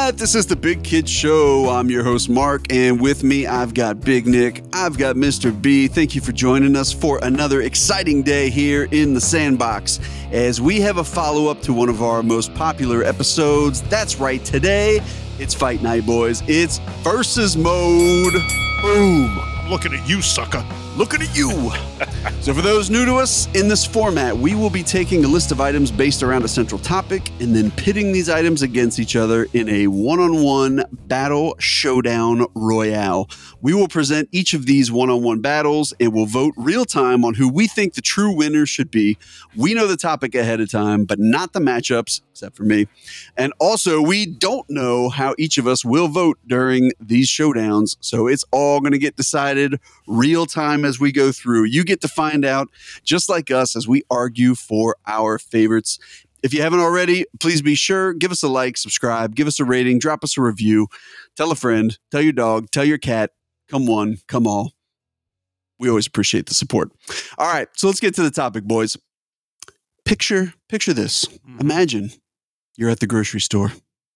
right, this is the Big Kid Show. I'm your host, Mark, and with me, I've got Big Nick. I've got Mr. B. Thank you for joining us for another exciting day here in the Sandbox, as we have a follow-up to one of our most popular episodes. That's right, today, it's Fight Night, boys. It's Versus Mode. Boom. I'm looking at you, sucker. Looking at you. So for those new to us, in this format, we will be taking a list of items based around a central topic and then pitting these items against each other in a one-on-one battle showdown royale. We will present each of these one-on-one battles and we'll vote real time on who we think the true winner should be. We know the topic ahead of time, but not the matchups, except for me. And also, we don't know how each of us will vote during these showdowns, so it's all going to get decided real time as we go through. You get to find out just like us as we argue for our favorites. If you haven't already, please be sure, give us a like, subscribe, give us a rating, drop us a review, tell a friend, tell your dog, tell your cat, come one, come all. We always appreciate the support. All right, so let's get to the topic, boys. Picture this. Imagine you're at the grocery store.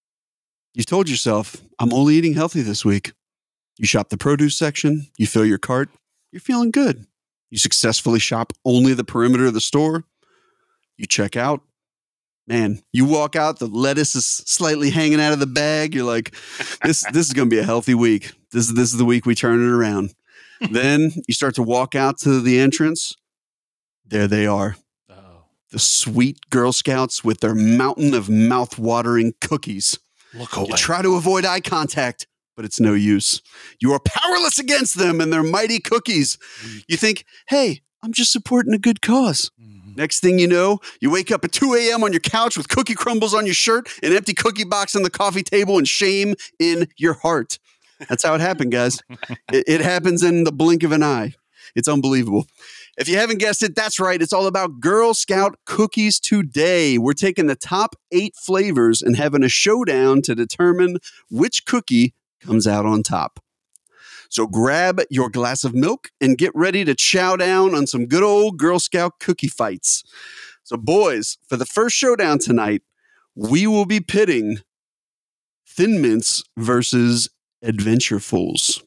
You told yourself, I'm only eating healthy this week. You shop the produce section, you fill your cart, you're feeling good. You successfully shop only the perimeter of the store. You check out. Man, you walk out, the lettuce is slightly hanging out of the bag. You're like, this is going to be a healthy week. This is the week we turn it around. Then you start to walk out to the entrance. There they are. Oh. The sweet Girl Scouts with their mountain of mouth-watering cookies. Look away. You try to avoid eye contact, but it's no use. You are powerless against them and their mighty cookies. You think, hey, I'm just supporting a good cause. Mm-hmm. Next thing you know, you wake up at 2 a.m. on your couch with cookie crumbles on your shirt, an empty cookie box on the coffee table, and shame in your heart. That's how it happened, guys. It happens in the blink of an eye. It's unbelievable. If you haven't guessed it, that's right. It's all about Girl Scout cookies today. We're taking the top 8 flavors and having a showdown to determine which cookie comes out on top. So grab your glass of milk and get ready to chow down on some good old Girl Scout cookie fights. So boys, for the first showdown tonight, we will be pitting Thin Mints versus Adventurefuls.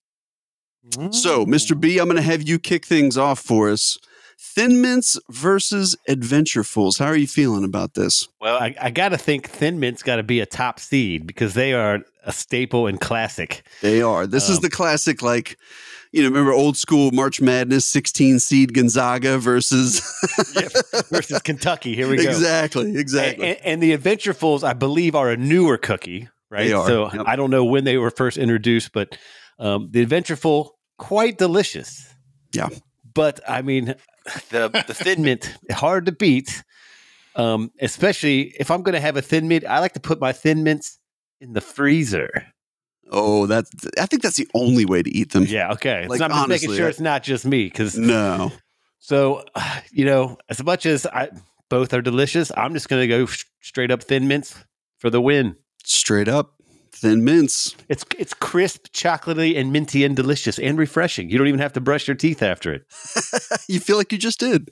So, Mr. B, I'm going to have you kick things off for us. Thin Mints versus Adventurefuls. How are you feeling about this? Well, I got to think Thin Mints got to be a top seed because they are a staple and classic. They are. This is the classic, like, remember old school March Madness, 16 seed Gonzaga versus versus Kentucky. Here we go. Exactly. And the Adventurefuls, I believe, are a newer cookie, right? They are. So yep. I don't know when they were first introduced, but the Adventureful, quite delicious. Yeah. But I mean, the Thin Mint, hard to beat. Especially if I'm going to have a Thin Mint, I like to put my Thin Mints in the freezer. Oh, I think that's the only way to eat them. Yeah, okay. Like, so I'm just honestly, making sure it's not just me. No. So, as much as both are delicious, I'm just going to go straight up Thin Mints for the win. Straight up Thin Mints. It's crisp, chocolatey, and minty and delicious and refreshing. You don't even have to brush your teeth after it. You feel like you just did.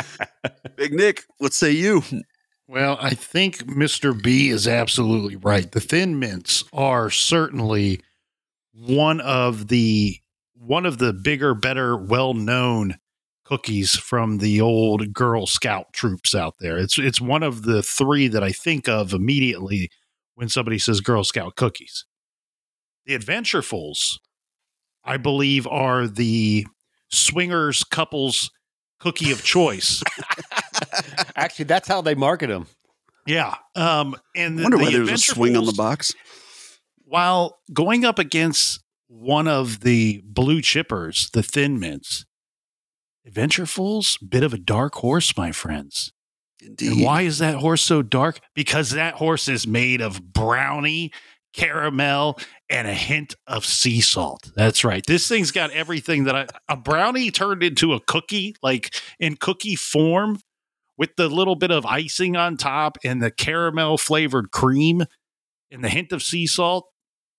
Big Nick, let's say you. Well, I think Mr. B is absolutely right. The Thin Mints are certainly one of the bigger, better, well-known cookies from the old Girl Scout troops out there. It's one of the 3 that I think of immediately when somebody says Girl Scout cookies. The Adventurefuls, I believe, are the swingers couples cookie of choice. Actually, that's how they market them. Yeah. And I wonder why there's a swing on the box. While going up against one of the blue chippers, the Thin Mints, Adventurefuls, bit of a dark horse, my friends. Indeed. And why is that horse so dark? Because that horse is made of brownie, caramel, and a hint of sea salt. That's right. This thing's got everything that a brownie turned into a cookie, like in cookie form, with the little bit of icing on top and the caramel flavored cream and the hint of sea salt.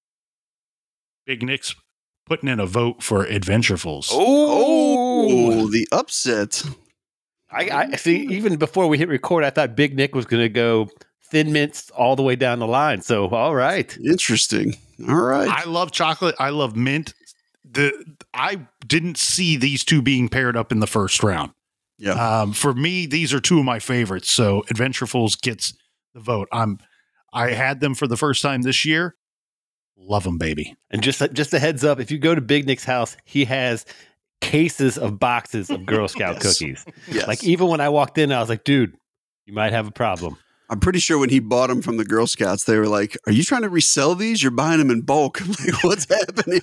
Big Nick's putting in a vote for Adventurefuls. Oh, the upset. I see. Even before we hit record, I thought Big Nick was going to go Thin Mints all the way down the line. So, all right. Interesting. All right. I love chocolate. I love mint. I didn't see these two being paired up in the first round. Yeah. For me, these are two of my favorites. So Adventurefuls gets the vote. I had them for the first time this year. Love them, baby. And just a heads up, if you go to Big Nick's house, he has cases of boxes of Girl Scout Yes. cookies. Yes. Like even when I walked in, I was like, dude, you might have a problem. I'm pretty sure when he bought them from the Girl Scouts, they were like, "Are you trying to resell these? You're buying them in bulk. I'm like, what's happening?"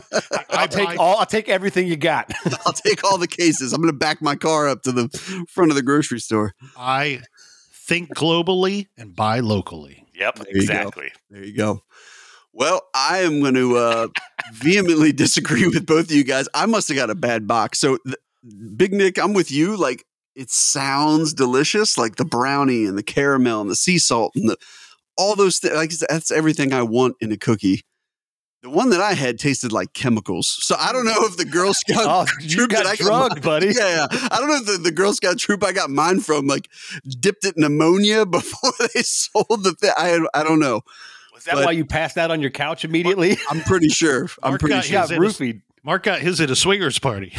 I'll take everything you got. I'll take all the cases. I'm going to back my car up to the front of the grocery store. I think globally and buy locally. Yep, There you go. exactly. There you go. Well, I am going to vehemently disagree with both of you guys. I must have got a bad box. So, Big Nick, I'm with you. Like, it sounds delicious, like the brownie and the caramel and the sea salt and all those things. Like, that's everything I want in a cookie. The one that I had tasted like chemicals. So I don't know if the Girl Scout You troop got that I drugged, buddy. Yeah. I don't know if the Girl Scout troop I got mine from like dipped it in ammonia before they sold the thing. I don't know. Was that why you passed out on your couch immediately? I'm pretty sure. Mark got You got his roofied. Mark got his at a swingers party.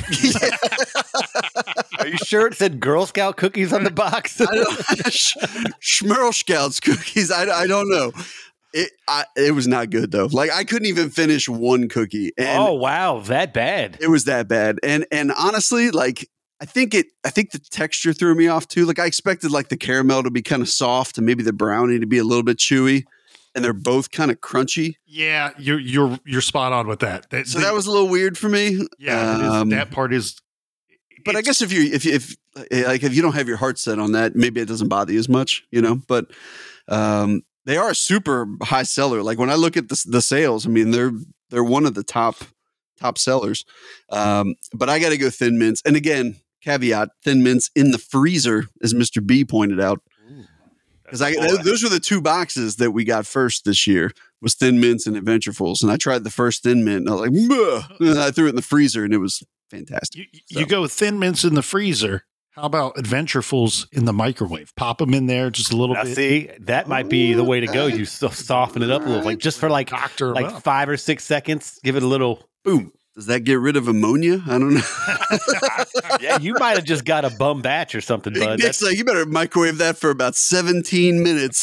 Are you sure it said Girl Scout cookies on the box? I don't, Schmerl Scouts cookies. I don't know. It was not good though. Like I couldn't even finish one cookie. And Oh wow, that bad. it was that bad. And honestly, like I think the texture threw me off too. Like I expected like the caramel to be kind of soft and maybe the brownie to be a little bit chewy. And they're both kind of crunchy. Yeah, you're spot on with that. So that was a little weird for me. Yeah, that part is. But I guess if you don't have your heart set on that, maybe it doesn't bother you as much, you know. But they are a super high seller. Like when I look at the sales, I mean they're one of the top sellers. But I got to go Thin Mints, and again, caveat: Thin Mints in the freezer, as Mr. B pointed out. Because those were the two boxes that we got first this year was Thin Mints and Adventurefuls, and I tried the first Thin Mint, and I was like, "Bleh," and I threw it in the freezer, and it was fantastic. You go Thin Mints in the freezer. How about Adventurefuls in the microwave? Pop them in there just a little Now, bit. see, that might be the way to go. You soften it up a little, like just for like Doctor 'em up. 5 or 6 seconds. Give it a little boom. Does that get rid of ammonia? I don't know. Yeah, you might have just got a bum batch or something, Big bud. Nick's like, you better microwave that for about 17 minutes.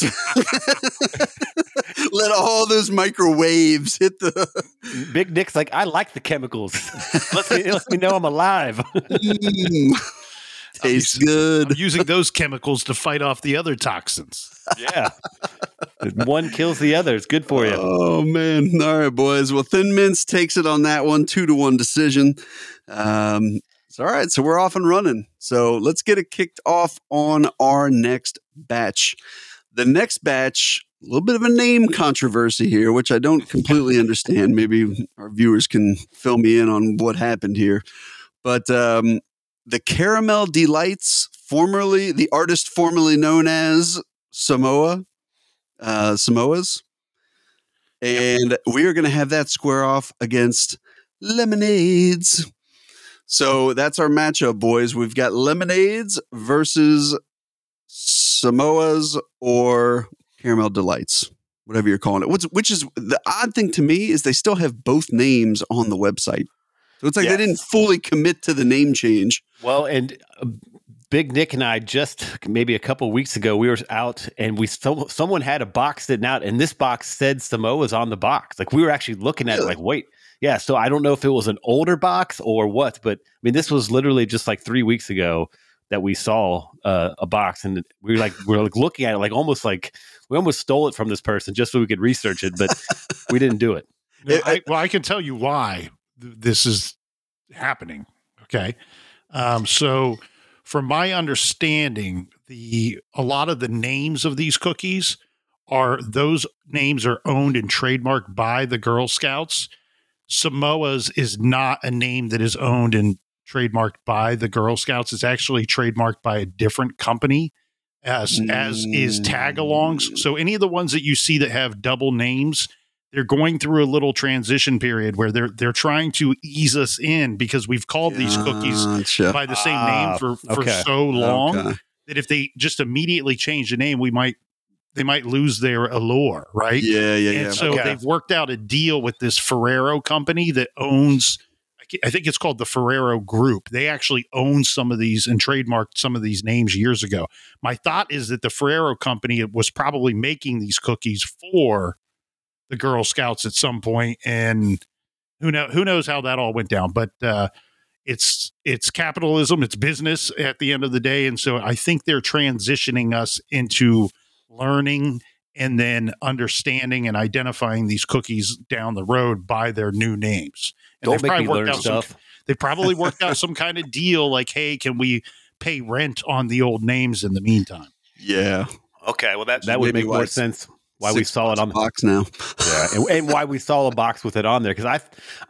Let all those microwaves hit the. Big Nick's like, I like the chemicals. Let me know I'm alive. Tastes good. I'm using those chemicals to fight off the other toxins. Yeah. One kills the other. It's good for you. Oh man! All right, boys. Well, Thin Mints takes it on that one, 2-1 decision. It's all right. So we're off and running. So let's get it kicked off on our next batch. The next batch, a little bit of a name controversy here, which I don't completely understand. Maybe our viewers can fill me in on what happened here. But the Caramel Delights, the artist formerly known as Samoas. And we are going to have that square off against Lemonades. So that's our matchup, boys. We've got Lemonades versus Samoas or Caramel Delights, whatever you're calling it. Which is the odd thing to me is they still have both names on the website. So it's like they didn't fully commit to the name change. Well, and Big Nick and I just maybe a couple of weeks ago, we were out and someone had a box sitting out, and this box said Samoa's on the box. Like we were actually looking at it, like, wait, yeah. So I don't know if it was an older box or what, but I mean, this was literally just like 3 weeks ago that we saw a box, and we were looking at it, like we almost stole it from this person just so we could research it, but we didn't do it. I can tell you why this is happening. Okay. So from my understanding, a lot of the names of these cookies those names are owned and trademarked by the Girl Scouts. Samoa's is not a name that is owned and trademarked by the Girl Scouts. It's actually trademarked by a different company, as is Tagalongs. So any of the ones that you see that have double names, they're going through a little transition period where they're trying to ease us in because we've called these cookies by the same name for so long that if they just immediately change the name, lose their allure, right? Yeah. And so they've worked out a deal with this Ferrero company that owns, I think it's called the Ferrero Group. They actually own some of these and trademarked some of these names years ago. My thought is that the Ferrero company was probably making these cookies for the Girl Scouts at some point, and who knows how that all went down. But it's capitalism, it's business at the end of the day, and so I think they're transitioning us into learning and then understanding and identifying these cookies down the road by their new names. And Don't make me learn stuff. They probably worked out some kind of deal like, hey, can we pay rent on the old names in the meantime? Yeah. Okay, well that would make more sense. Why we saw it on the box now? Yeah, and why we saw a box with it on there, because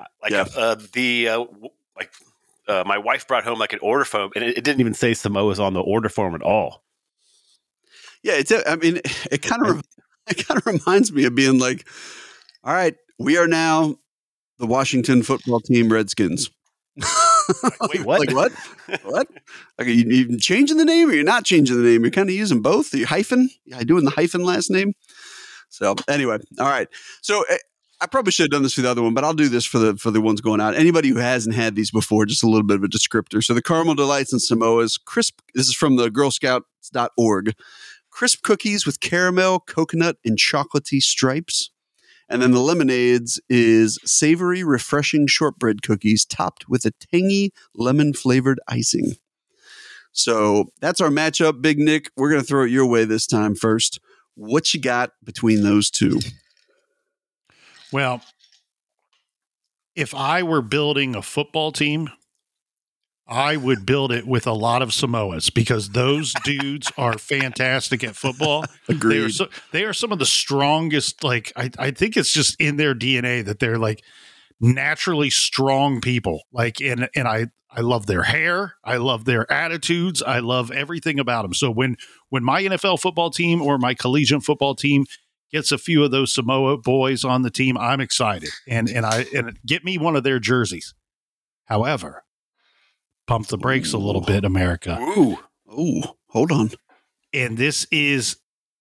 my wife brought home like an order form, and it didn't even say Samoa's on the order form at all. Yeah, it kind of reminds me of being like, all right, we are now the Washington football team Redskins. Wait, what? Like what? What? Like, are you changing the name, or you're not changing the name? You're kind of using both. Are you hyphen? Yeah, doing the hyphen last name. So anyway, all right. So I probably should have done this for the other one, but I'll do this for the ones going out. Anybody who hasn't had these before, just a little bit of a descriptor. So the Caramel Delights and Samoa's crisp. This is from the girlscouts.org. Crisp cookies with caramel, coconut, and chocolatey stripes. And then the lemonades is savory, refreshing shortbread cookies topped with a tangy lemon-flavored icing. So that's our matchup, Big Nick. We're going to throw it your way this time first. What you got between those two? Well, if I were building a football team, I would build it with a lot of Samoas, because those dudes are fantastic at football. Agreed. They are some of the strongest. Like, I think it's just in their DNA that they're like naturally strong people. Like, and I love their hair. I love their attitudes. I love everything about them. So when my NFL football team or my collegiate football team gets a few of those Samoa boys on the team, I'm excited. And get me one of their jerseys. However, pump the brakes a little bit, America. Ooh, hold on. And this is,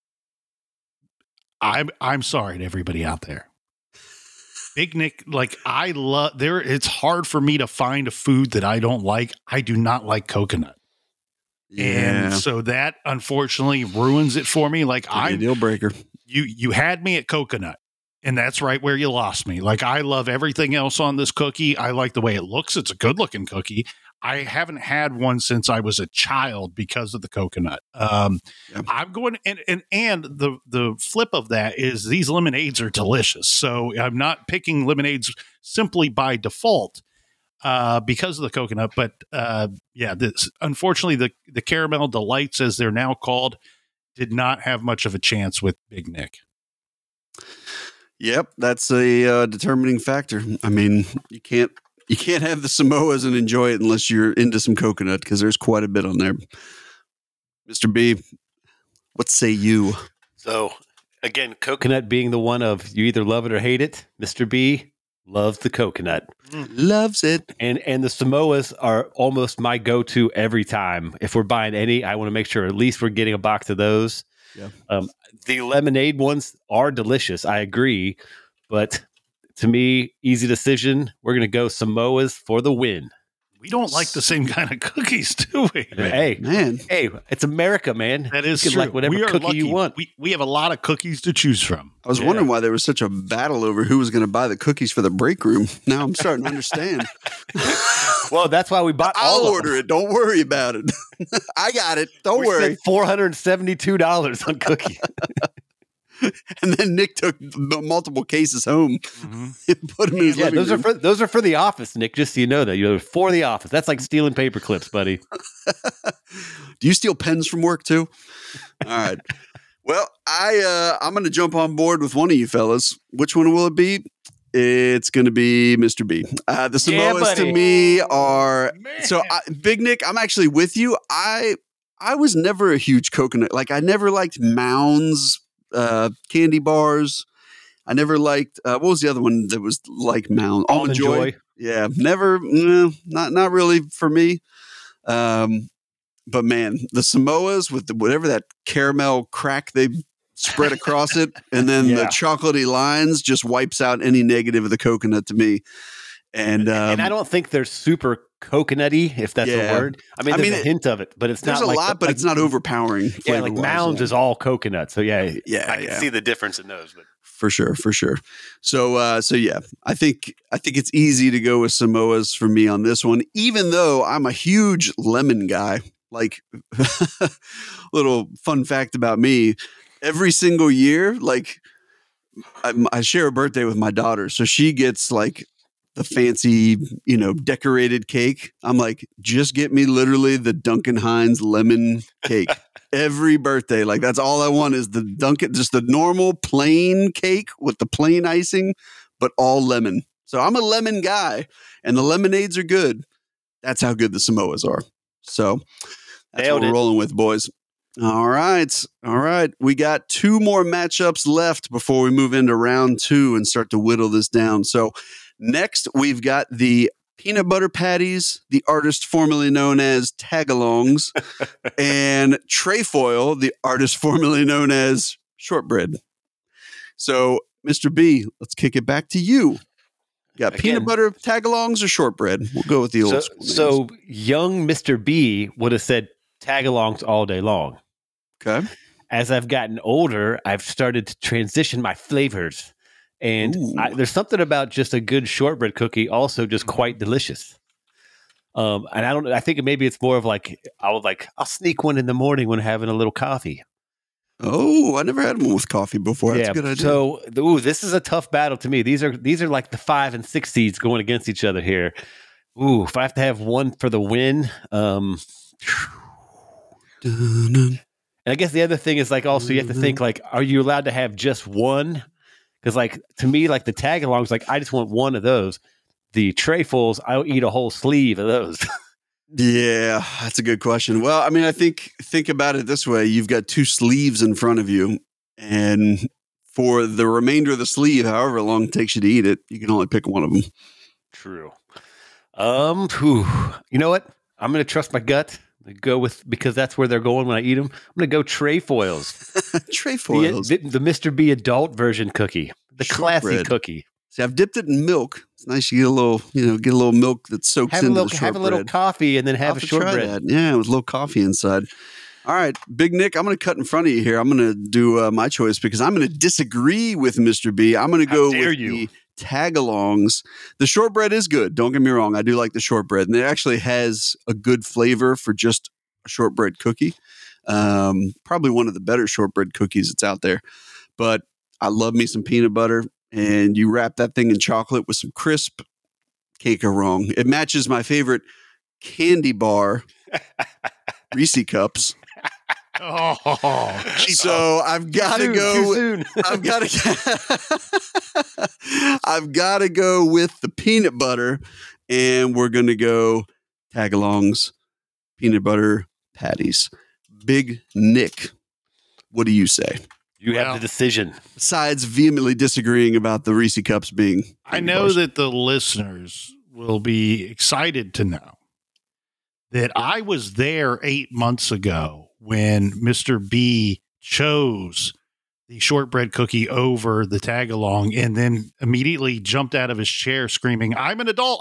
I'm sorry to everybody out there. Big Nick, like, I love it's hard for me to find a food that I don't like. I do not like coconut. Yeah. And so that unfortunately ruins it for me. Like, I'm a deal breaker. You had me at coconut, and that's right where you lost me. Like, I love everything else on this cookie. I like the way it looks. It's a good looking cookie. I haven't had one since I was a child because of the coconut. I'm going, and the flip of that is these lemonades are delicious. So I'm not picking lemonades simply by default because of the coconut. But unfortunately, the Caramel Delights, as they're now called, did not have much of a chance with Big Nick. Yep, that's a determining factor. I mean, you can't have the Samoas and enjoy it unless you're into some coconut, because there's quite a bit on there. Mr. B, what say you? So, again, coconut being the one of you either love it or hate it. Mr. B loves the coconut. Loves it. And the Samoas are almost my go-to every time. If we're buying any, I want to make sure at least we're getting a box of those. Yeah. The lemonade ones are delicious. I agree. But to me, easy decision. We're going to go Samoas for the win. We don't like the same kind of cookies, do we? Hey, man. Hey, it's America, man. That is you true. Like whatever cookie lucky. you want. We have a lot of cookies to choose from. I was wondering why there was such a battle over who was going to buy the cookies for the break room. Now I'm starting to understand. Well, that's why we bought all of them. I'll order it. Don't worry about it. I got it. Don't worry. $472 on cookies. And then Nick took multiple cases home and put them in his living room. Those are for the office, Nick. Just so you know that you're for the office. That's like stealing paper clips, buddy. Do you steal pens from work too? All right. Well, I'm going to jump on board with one of you fellas. Which one will it be? It's going to be Mr. B. The Samoas to me are Big Nick. I'm actually with you. I was never a huge coconut. Like, I never liked Mounds. Candy bars. I never liked what was the other one that was like Mound? Almond Joy. Yeah, never. Not really for me. But man, the Samoas with whatever that caramel crack they spread across it, and then the chocolatey lines just wipes out any negative of the coconut to me. And I don't think they're super coconutty, if that's a word. I mean, there's a hint of it, but it's not there's a lot, but it's not overpowering. Yeah, like Mounds is all coconut. So I can see the difference in those. But. For sure. So yeah, I think it's easy to go with Samoa's for me on this one, even though I'm a huge lemon guy. Like, little fun fact about me: every single year, like I share a birthday with my daughter, so she gets like the fancy, decorated cake. I'm like, just get me literally the Duncan Hines lemon cake. Every birthday, like that's all I want is the Dunkin', just the normal plain cake with the plain icing, but all lemon. So I'm a lemon guy, and the lemonades are good. That's how good the Samoas are. So that's what we're rolling with, boys. All right. We got 2 more matchups left before we move into round 2 and start to whittle this down. So next, we've got the peanut butter patties, the artist formerly known as tagalongs, and trefoil, the artist formerly known as shortbread. So, Mr. B, let's kick it back to you. You got peanut butter tagalongs or shortbread? We'll go with the old school names. So, young Mr. B would have said tagalongs all day long. Okay. As I've gotten older, I've started to transition my flavors. And there's something about just a good shortbread cookie also just quite delicious. And I think maybe it's more of like, I'll sneak one in the morning when having a little coffee. Oh, I never had one with coffee before. That's a good idea. So, this is a tough battle to me. These are like the 5 and 6 seeds going against each other here. Ooh, if I have to have one for the win, and I guess the other thing is like also you have to think like, are you allowed to have just one? Because, like, to me, like the tagalongs, like I just want one of those. The trefoils, I'll eat a whole sleeve of those. Yeah, that's a good question. Well, I mean, I think about it this way: you've got 2 sleeves in front of you, and for the remainder of the sleeve, however long it takes you to eat it, you can only pick one of them. True. You know what? I'm going to trust my gut. Go with, because that's where they're going when I eat them. I'm going to go trefoils. Trefoils. The Mr. B adult version cookie. The classy cookie. See, I've dipped it in milk. It's nice you get a little milk that soaks into the shortbread. Have a little coffee and then have a shortbread. Yeah, with a little coffee inside. All right, Big Nick, I'm going to cut in front of you here. I'm going to do my choice because I'm going to disagree with Mr. B. I'm going to go with the tagalongs. The shortbread is good. Don't get me wrong. I do like the shortbread, and it actually has a good flavor for just a shortbread cookie. Probably one of the better shortbread cookies that's out there. But I love me some peanut butter, and you wrap that thing in chocolate with some crisp. Can't go wrong. It matches my favorite candy bar, Reese Cups. So I've got to go. I've got to go with the peanut butter, and we're going to go tagalongs, peanut butter patties. Big Nick, what do you say? You have the decision. Besides vehemently disagreeing about the Reese Cups being, I know that the listeners will be excited to know that I was there 8 months ago when Mr. B chose the shortbread cookie over the tagalong and then immediately jumped out of his chair screaming, I'm an adult.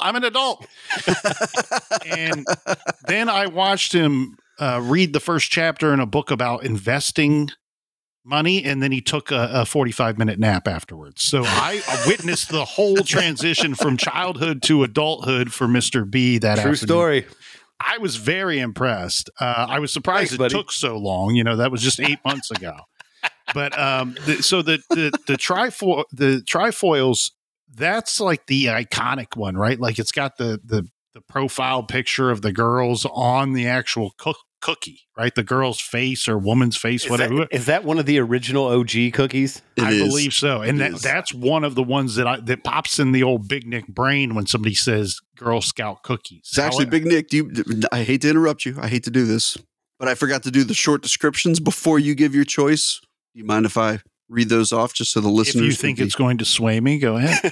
And then I watched him read the first chapter in a book about investing money, and then he took a 45-minute nap afterwards. So I witnessed the whole transition from childhood to adulthood for Mr. B that True afternoon. Story. I was very impressed. I was surprised it took so long. That was just 8 months ago. But the trefoils, that's like the iconic one, right? Like it's got the profile picture of the girls on the actual cookie, right? The girl's face or woman's face, whatever. Is that one of the original OG cookies? I believe so. And that's one of the ones that pops in the old Big Nick brain when somebody says Girl Scout cookies. It's actually, Big Nick, I hate to interrupt you. I hate to do this, but I forgot to do the short descriptions before you give your choice. Do you mind if I read those off just so the listeners? If you think it's going to sway me, go ahead.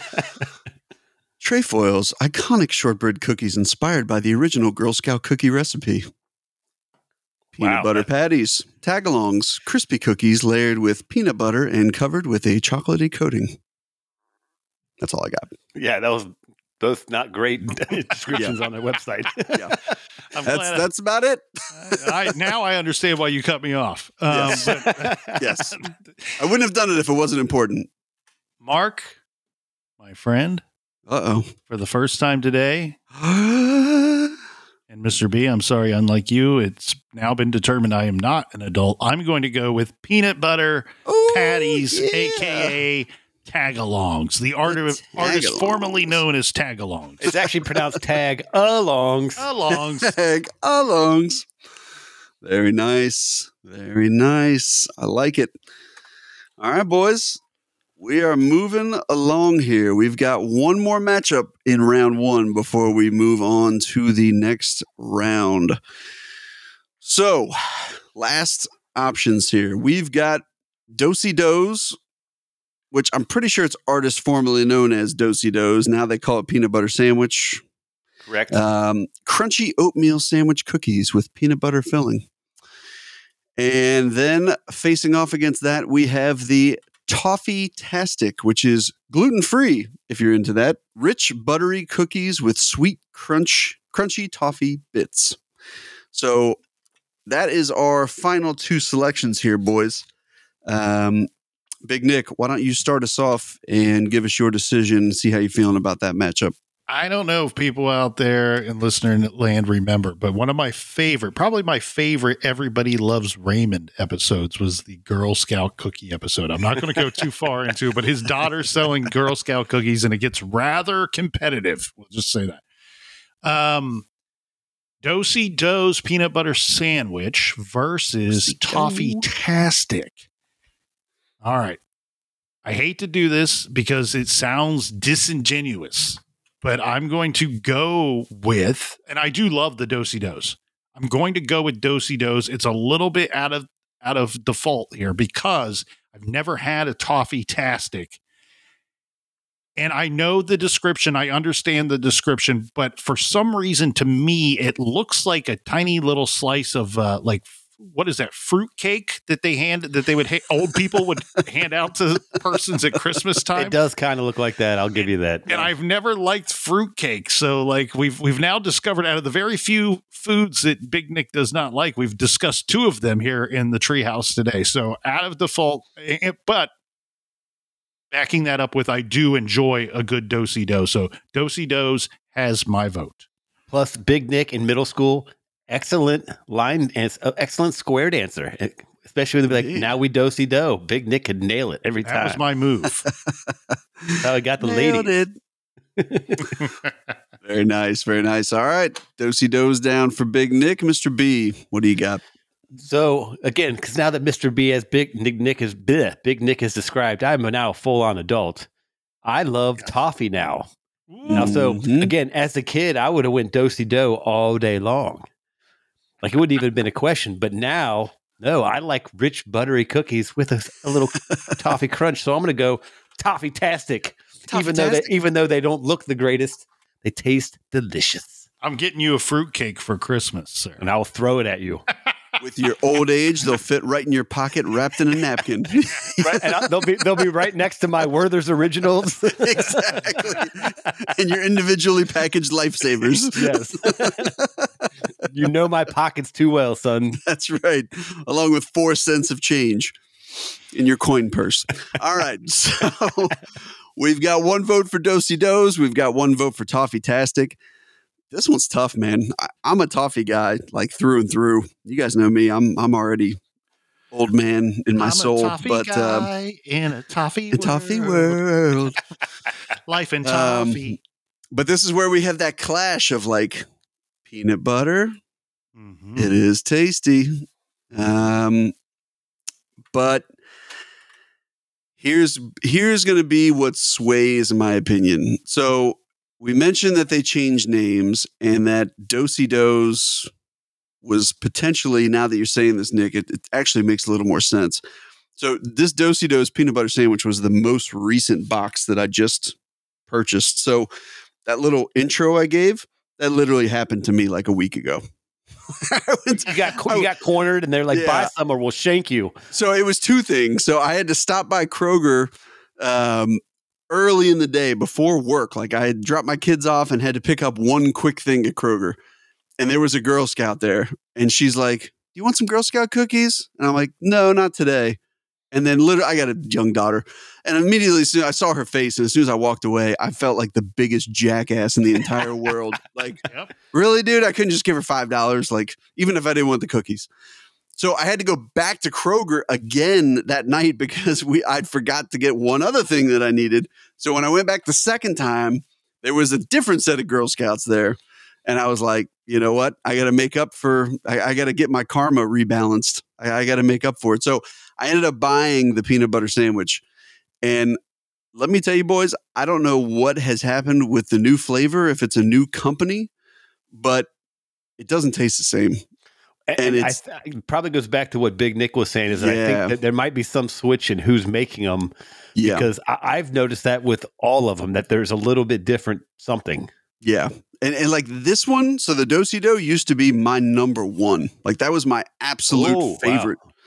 Trefoil's iconic shortbread cookies inspired by the original Girl Scout cookie recipe. Peanut butter patties, tagalongs, crispy cookies layered with peanut butter and covered with a chocolatey coating. That's all I got. Yeah, that was both not great descriptions on their website. Yeah, that's about it. Now I understand why you cut me off. Yes. Yes, I wouldn't have done it if it wasn't important. Mark, my friend, for the first time today. And Mr. B, I'm sorry, unlike you, it's now been determined I am not an adult. I'm going to go with peanut butter patties, a.k.a. tagalongs. The artist formerly known as tagalongs. It's actually pronounced tag-alongs. Tag-alongs. Very nice. Very nice. I like it. All right, boys. We are moving along here. We've got one more matchup in round one before we move on to the next round. So, last options here. We've got Do-si-dos, which I'm pretty sure it's artist formerly known as Do-si-dos. Now they call it peanut butter sandwich. Correct. Crunchy oatmeal sandwich cookies with peanut butter filling. And then facing off against that, we have the Toffee-tastic, which is gluten-free, if you're into that. Rich, buttery cookies with sweet, crunchy toffee bits. So that is our final two selections here, boys. Big Nick, why don't you start us off and give us your decision, see how you're feeling about that matchup. I don't know if people out there in listener land remember, but one of my favorite, probably my favorite Everybody Loves Raymond episodes was the Girl Scout cookie episode. I'm not going to go too far into it, but his daughter's selling Girl Scout cookies and it gets rather competitive. We'll just say that. Do-si-dos peanut butter sandwich versus Toffee-tastic. All right. I hate to do this because it sounds disingenuous. But I'm going to go with, and I do love the Do-si-dos. I'm going to go with Do-si-dos. It's a little bit out of default here because I've never had a Toffee-tastic. And I know the description. I understand the description. But for some reason, to me, it looks like a tiny little slice of what is that, fruit cake that old people would hand out to persons at Christmas time? It does kind of look like that. I'll give you that. And I've never liked fruit cake. So we've now discovered, out of the very few foods that Big Nick does not like, we've discussed two of them here in the treehouse today. So out of default, but backing that up with, I do enjoy a good Do-si-do. So Do-si-dos has my vote. Plus Big Nick in middle school, excellent excellent square dancer, especially when they'd be like, now we Do-si-do. Big Nick could nail it every time. That was my move. That's how I got the ladies. Very nice. Very nice. All right. Do-si-dos down for Big Nick. Mr. B, what do you got? So again, because now that Mr. B has Big Nick has described, I'm now a full-on adult. I love toffee now. Now, so again, as a kid, I would have went Do-si-do all day long. Like it wouldn't even have been a question. But now, no, I like rich, buttery cookies with a little toffee crunch. So I'm going to go Toffee-tastic. Even though they don't look the greatest, they taste delicious. I'm getting you a fruitcake for Christmas, sir. And I'll throw it at you. With your old age, they'll fit right in your pocket, wrapped in a napkin. Right, and they'll be right next to my Werther's Originals. Exactly. And your individually packaged lifesavers. Yes. You know my pockets too well, son. That's right. Along with 4 cents of change in your coin purse. All right. So we've got one vote for Do-si-dos. We've got one vote for Toffee-tastic. This one's tough, man. I'm a toffee guy, like through and through. You guys know me. I'm already old man in my soul. But guy in a toffee world. Life in toffee. But this is where we have that clash of like peanut butter. Mm-hmm. It is tasty. But here's going to be what sways my opinion. So we mentioned that they changed names and that Do-si-dos was potentially, now that you're saying this, Nick, it actually makes a little more sense. So this Do-si-dos peanut butter sandwich was the most recent box that I just purchased. So that little intro I gave, that literally happened to me like a week ago. You got cornered, and they're like, buy some or we'll shank you. So it was two things. So I had to stop by Kroger early in the day before work. Like I had dropped my kids off and had to pick up one quick thing at Kroger. And there was a Girl Scout there. And she's like, "Do you want some Girl Scout cookies?" And I'm like, "No, not today." And then literally, I got a young daughter. And immediately, I saw her face. And as soon as I walked away, I felt like the biggest jackass in the entire world. Like, really, dude? I couldn't just give her $5, like, even if I didn't want the cookies. So I had to go back to Kroger again that night because I'd forgot to get one other thing that I needed. So when I went back the second time, there was a different set of Girl Scouts there. And I was like, you know what? I got to make up for, I got to get my karma rebalanced. I got to make up for it. So I ended up buying the peanut butter sandwich. And let me tell you, boys, I don't know what has happened with the new flavor, if it's a new company, but it doesn't taste the same. And it probably goes back to what Big Nick was saying, is that I think that there might be some switch in who's making them. Yeah. Because I've noticed that with all of them, that there's a little bit different something. Yeah. And like this one, so the Do-si-do used to be my number one. Like that was my absolute favorite. Wow.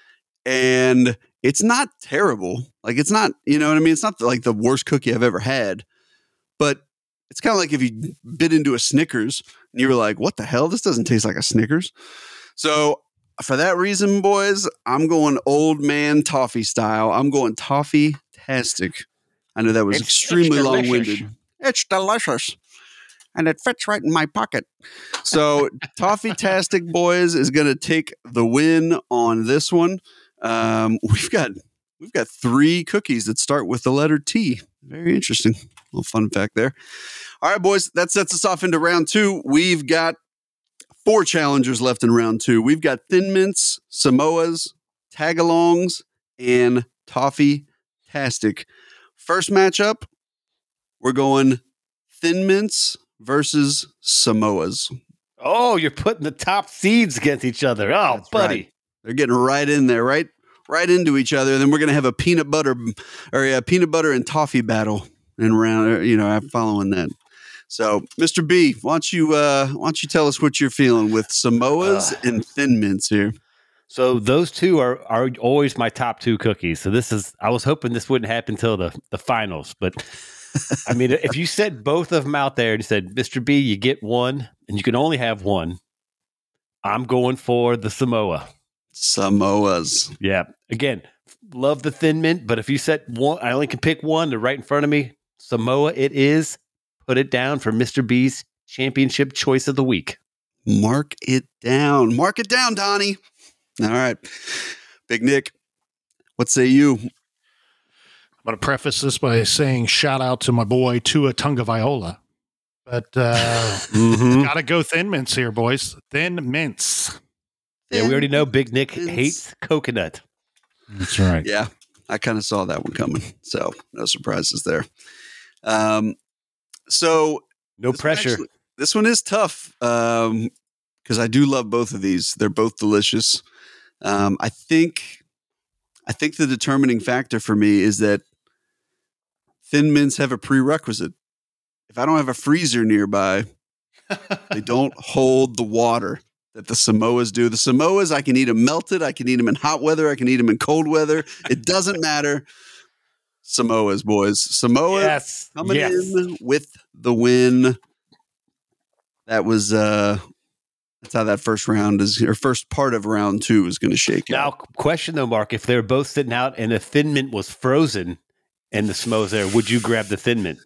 And it's not terrible. Like it's not, you know what I mean? It's not like the worst cookie I've ever had. But it's kind of like if you bit into a Snickers and you were like, what the hell? This doesn't taste like a Snickers. So for that reason, boys, I'm going old man toffee style. I'm going toffee-tastic. I know that was extremely long-winded. It's delicious. And it fits right in my pocket. So Toffee-tastic, boys, is going to take the win on this one. We've got 3 cookies that start with the letter T. Very interesting. Little fun fact there. All right, boys, that sets us off into round 2. We've got 4 challengers left in round 2. We've got Thin Mints, Samoas, Tagalongs, and Toffee-tastic. First matchup, we're going Thin Mints versus Samoas. Oh, you're putting the top seeds against each other. Oh, that's buddy. Right. They're getting right in there, right into each other. And then we're going to have a peanut butter and toffee battle in round, following that. So, Mr. B, why don't you tell us what you're feeling with Samoas and Thin Mints here? So those two are always my top 2 cookies. So I was hoping this wouldn't happen until the finals, but I mean, if you set both of them out there and you said, Mr. B, you get one and you can only have one, I'm going for the Samoa. Samoas. Yeah. Again, love the Thin Mint, but if you set one, I only can pick one. They're right in front of me. Samoa it is. Put it down for Mr. B's championship choice of the week. Mark it down. Mark it down, Donnie. All right. Big Nick, what say you? I'm going to preface this by saying shout out to my boy Tua Tagovailoa. But got to go Thin Mints here, boys. Thin Mints. Yeah, we already know Big Nick hates coconut. That's right. Yeah, I kind of saw that one coming. So no surprises there. So no pressure. This one is tough because I do love both of these. They're both delicious. I think the determining factor for me is that Thin Mints have a prerequisite. If I don't have a freezer nearby, they don't hold the water that the Samoas do. The Samoas, I can eat them melted. I can eat them in hot weather. I can eat them in cold weather. It doesn't matter. Samoas, boys. Samoa coming in with the win. That was that's how that first round is, or first part of round 2 is going to shake out. Now, question though, Mark, if they're both sitting out and the Thin Mint was frozen and the Samoa's there, would you grab the Thin Mint?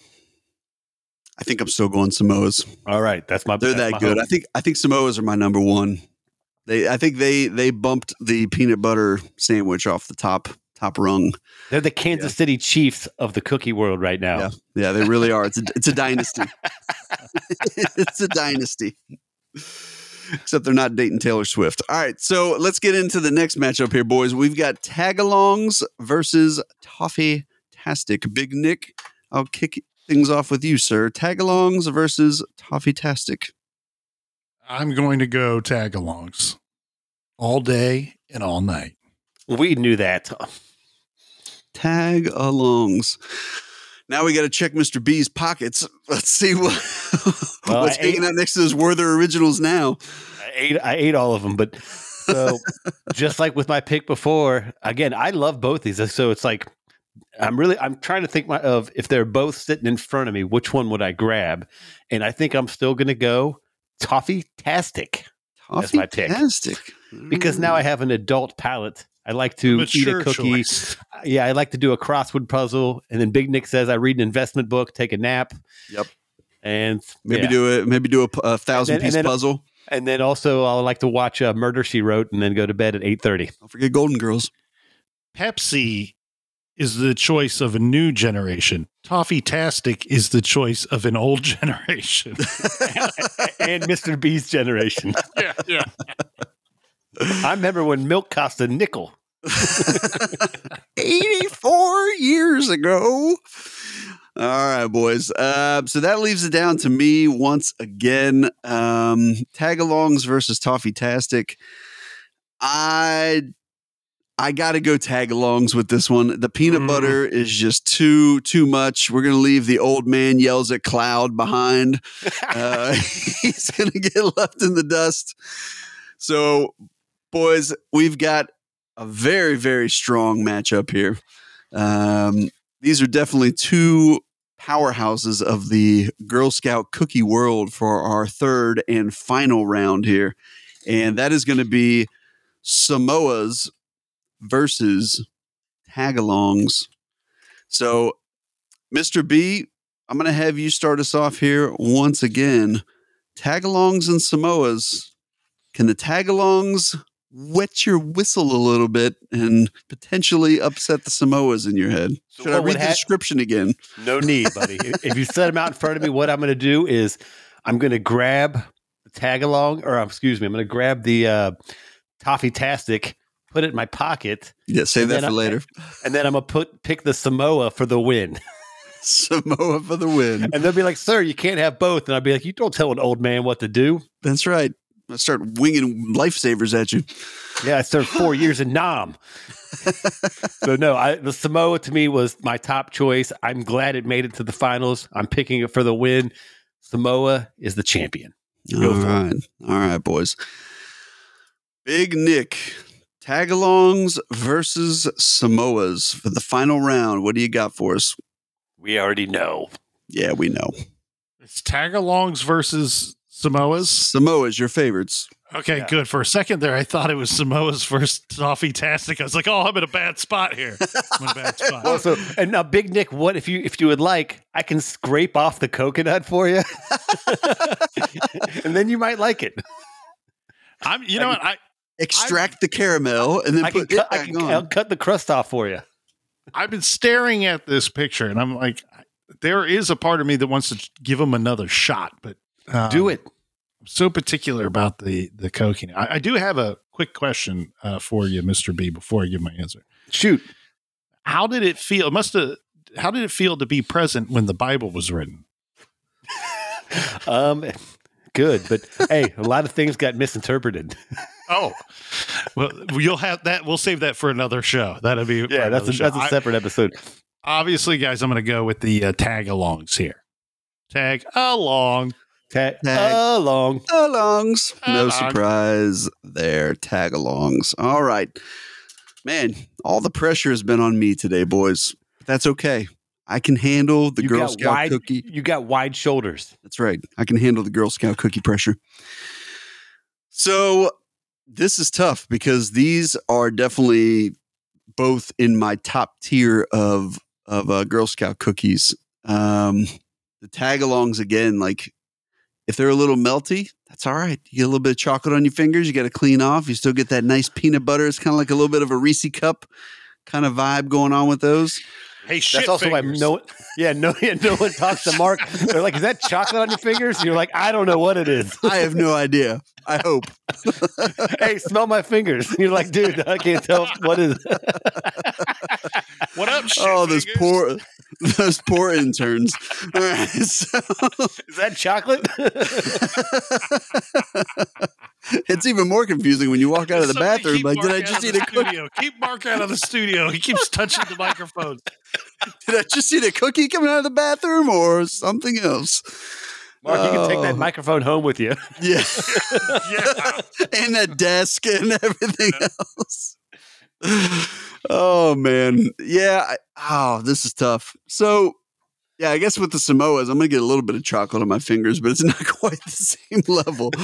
I think I'm still going Samoas. All right, they're that good. Hope. I think Samoas are my number one. I think they bumped the peanut butter sandwich off the top rung. They're the Kansas City Chiefs of the cookie world right now. Yeah, they really are. It's a dynasty. It's a dynasty. Except they're not dating Taylor Swift. All right, so let's get into the next matchup here, boys. We've got Tagalongs versus Toffee-tastic. Big Nick, I'll kick things off with you, sir. Tagalongs versus Toffee-tastic. I'm going to go Tagalongs all day and all night. We knew that. Tagalongs. Now we got to check Mr. B's pockets. Let's see what's hanging out next to those Werther originals now. I ate all of them, but so just like with my pick before, again, I love both these. So it's like I'm trying to think of if they're both sitting in front of me, which one would I grab? And I think I'm still going to go Toffee-tastic. That's my pick. Because now I have an adult palate. I like to eat a cookie. Choice. Yeah, I like to do a crossword puzzle. And then Big Nick says I read an investment book, take a nap. Yep. And maybe do a 1,000-piece puzzle. And then also I like to watch Murder, She Wrote and then go to bed at 8:30. Don't forget Golden Girls. Pepsi is the choice of a new generation. Toffee-tastic is the choice of an old generation. And Mr. B's generation. Yeah. I remember when milk cost a nickel. 84 years ago. All right, boys. So that leaves it down to me once again. Tagalongs versus Toffee-tastic. I got to go Tagalongs with this one. The peanut butter is just too much. We're going to leave the old man yells at cloud behind. He's going to get left in the dust. So, boys, we've got a very, very strong matchup here. These are definitely two powerhouses of the Girl Scout cookie world for our third and final round here. And that is going to be Samoa's versus Tagalongs. So, Mr. B, I'm going to have you start us off here once again. Tagalongs and Samoas. Can the Tagalongs wet your whistle a little bit and potentially upset the Samoas in your head? So should I read the description again? No need, buddy. If you set them out in front of me, what I'm going to do is I'm going to grab the Tagalong, or excuse me, I'm going to grab the Toffee-tastic, put it in my pocket. Yeah, save that for later. And then I'm going to pick the Samoa for the win. Samoa for the win. And they'll be like, sir, you can't have both. And I'll be like, you don't tell an old man what to do. That's right. I start winging lifesavers at you. Yeah, I served 4 years in Nam. So no, the Samoa to me was my top choice. I'm glad it made it to the finals. I'm picking it for the win. Samoa is the champion. All right, boys. Big Nick, Tagalongs versus Samoas for the final round. What do you got for us? We already know. Yeah, we know. It's Tagalongs versus Samoas. Samoas, your favorites. Okay, good. For a second there, I thought it was Samoa's versus Toffee-tastic. I was like, "Oh, I'm in a bad spot here." I'm in a bad spot. Also, and now, Big Nick, what if you would like? I can scrape off the coconut for you, and then you might like it. I extract the caramel and then I'll cut the crust off for you. I've been staring at this picture, and I'm like, there is a part of me that wants to give him another shot, but do it. I'm so particular about the coconut. I do have a quick question for you, Mr. B, before I give my answer. Shoot. How did it feel? How did it feel to be present when the Bible was written? Good, but hey, a lot of things got misinterpreted. Oh, well, you'll have that. We'll save that for another show. That'll be that's a separate episode. Obviously, guys, I'm going to go with the tag-alongs here. Tag along. Tagalongs. No surprise there. Tagalongs. All right. Man, all the pressure has been on me today, boys. But that's okay. I can handle the Girl Scout cookie. You got wide shoulders. That's right. I can handle the Girl Scout cookie pressure. So this is tough because these are definitely both in my top tier of Girl Scout cookies. The Tagalongs, again, like if they're a little melty, that's all right. You get a little bit of chocolate on your fingers. You got to clean off. You still get that nice peanut butter. It's kind of like a little bit of a Reese cup kind of vibe going on with those. Hey, shit. That's also fingers. why no one talks to Mark. They're like, "Is that chocolate on your fingers?" And you're like, "I don't know what it is." I have no idea. I hope. Hey, smell my fingers. And you're like, "Dude, I can't tell what is." What up? Shit Oh, fingers? those poor interns. All right, so is that chocolate? It's even more confusing when you walk out of the bathroom. Like, did I just eat a cookie? Keep Mark out of the studio. He keeps touching the microphone. Did I just see a cookie coming out of the bathroom or something else? Mark, you can take that microphone home with you. Yeah. Yeah. And that desk and everything else. Oh, man. Yeah. This is tough. So, yeah, I guess with the Samoas, I'm going to get a little bit of chocolate on my fingers, but it's not quite the same level.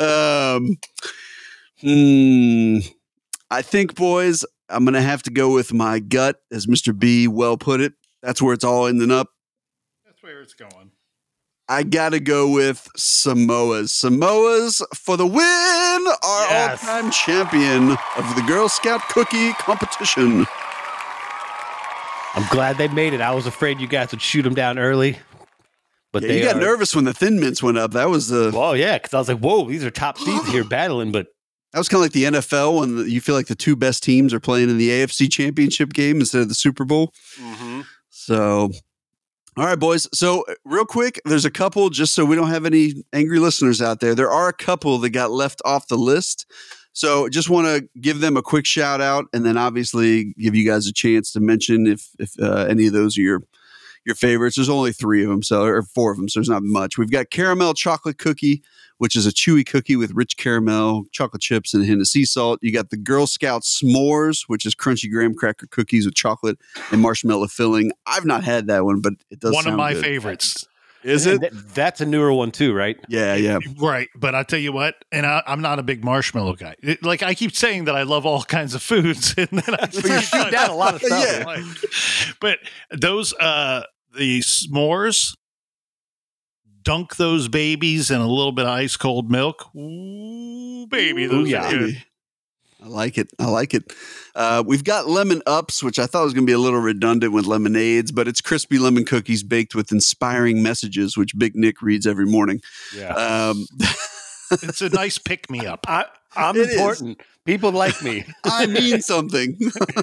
I think, boys, I'm going to have to go with my gut, as Mr. B well put it. That's where it's all ending up. That's where it's going. I got to go with Samoa's. Samoa's for the win, our all-time champion of the Girl Scout cookie competition. I'm glad they made it. I was afraid you guys would shoot them down early. But you got nervous when the Thin Mints went up. That was well, yeah, because I was like, whoa, these are top seeds here battling. But that was kind of like the NFL when you feel like the two best teams are playing in the AFC Championship game instead of the Super Bowl. Mm-hmm. So... all right, boys. So real quick, there's a couple, just so we don't have any angry listeners out there. There are a couple that got left off the list. So just want to give them a quick shout out and then obviously give you guys a chance to mention if any of those are your favorites. There's only 3 of them, or 4 of them, so there's not much. We've got Caramel Chocolate Cookie, which is a chewy cookie with rich caramel, chocolate chips, and a hint of sea salt. You got the Girl Scout S'mores, which is crunchy graham cracker cookies with chocolate and marshmallow filling. I've not had that one, but it does one sound of my good. favorites. Is it? That's a newer one too, right? Yeah. Right. But I tell you what, and I'm not a big marshmallow guy. Like I keep saying that I love all kinds of foods, and then I shoot down a lot of stuff. Yeah. But those the s'mores, dunk those babies in a little bit of ice cold milk. Ooh, baby, those are good. I like it. We've got lemon ups, which I thought was going to be a little redundant with lemonades, but it's crispy lemon cookies baked with inspiring messages, which Big Nick reads every morning. Yeah. It's a nice pick me up. I'm important. People like me. I mean something.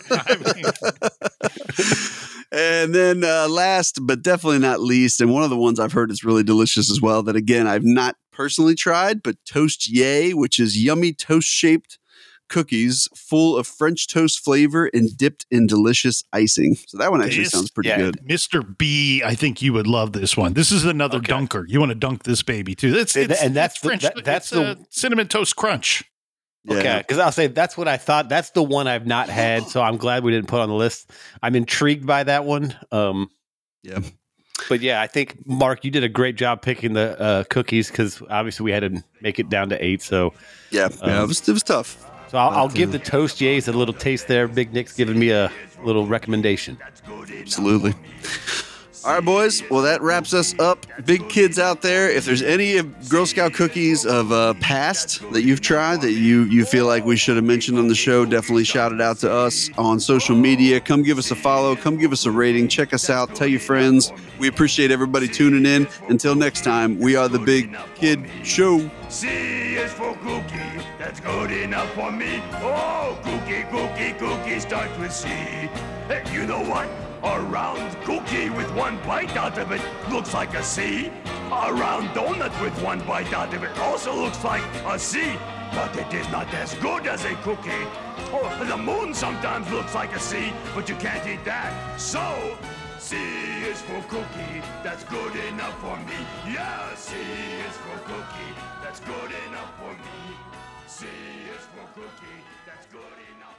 And then last, but definitely not least, and one of the ones I've heard is really delicious as well, that again, I've not personally tried, but Toast Yay, which is yummy toast-shaped cookies full of French toast flavor and dipped in delicious icing. So that one actually sounds pretty good. Mr. B, I think you would love this one. This is another dunker. You want to dunk this baby too. That's French. That's the cinnamon toast crunch. Yeah. Okay, because I'll say that's what I thought. That's the one I've not had, so I'm glad we didn't put it on the list. I'm intrigued by that one. Yeah. But yeah, I think, Mark, you did a great job picking the cookies because obviously we had to make it down to 8. So yeah, it was tough. So I'll give the Toast Yays a little taste there. Big Nick's giving me a little recommendation. Absolutely. All right, boys. Well, that wraps us up. Big kids out there, if there's any Girl Scout cookies of past that you've tried that you feel like we should have mentioned on the show, definitely shout it out to us on social media. Come give us a follow. Come give us a rating. Check us out. Tell your friends. We appreciate everybody tuning in. Until next time, we are the Big Kid Show. C is for cookie, that's good enough for me. Oh, cookie, starts with C. Hey, you know what? A round cookie with one bite out of it looks like a C. A round donut with one bite out of it also looks like a C. But it is not as good as a cookie. Oh, the moon sometimes looks like a C, but you can't eat that. So, C is for cookie, that's good enough for me. Yeah, C is for cookie, that's good enough for me. C is for cookie, that's good enough.